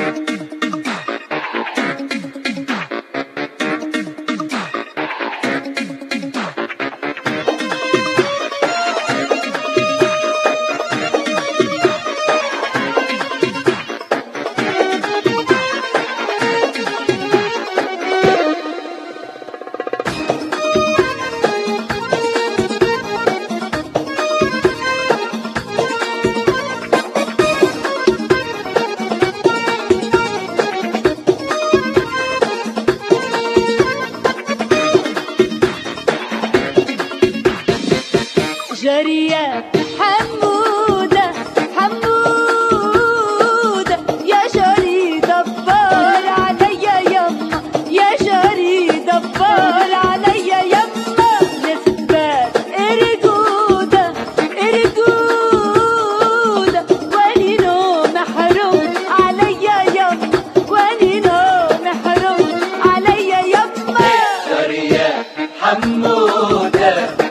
جارية حمودة حمودة يا جاري دبر عليا يما، يا جاري دبر عليا يما، نسبة إرجودة إرجودة واني نوم محروم عليا يما، واني نوم محروم عليا يما. جارية حمودة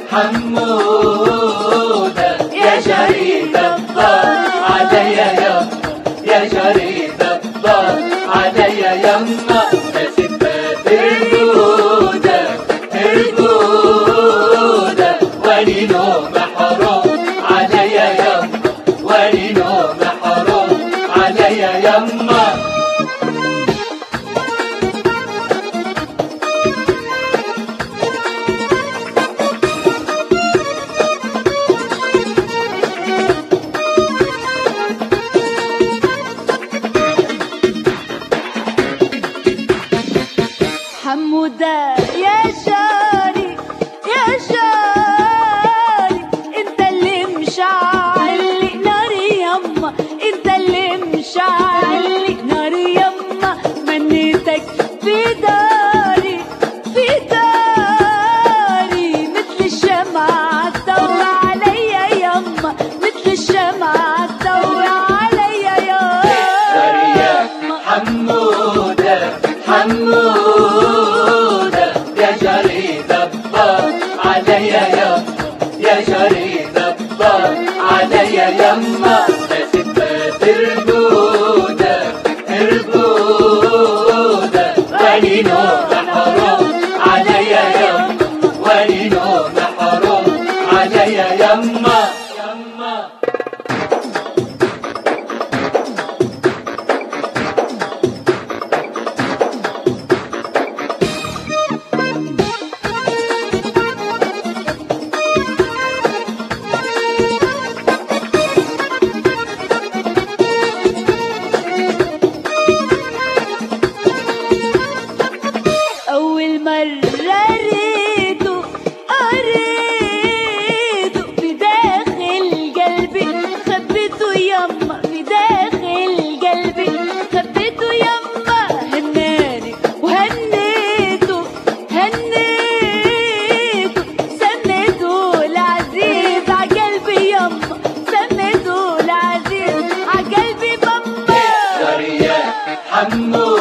حمودة يا جاري دبر عليا يما، يا جاري دبر عليا يما، نسبة إرجودة إرجودة واني نوم محروم عليا يما، واني نوم محروم عليا يما. حمودة يا جاري يا جاري، انت اللي مشعل ناري يما، انت اللي مشعل ناري يما، منيتك في داري في داري، مثل الشمعة تضوي عليا يما، مثل الشمعة تضوي عليا يما. حمودة حمودة يا جاري دبر عليا يما، يا جاري دبر عليا يما، نسبة إرجودة إرجودة واني نوم محروم عليا يما، واني نوم محروم عليا يما. أول مرة قريته في داخل قلبي، خبيته يما في داخل قلبي، خبيته يما، هناني وهنيته هنيته، سميته العزيز عقلبي يما، سميته العزيز عقلبي بابا. جارية حمودة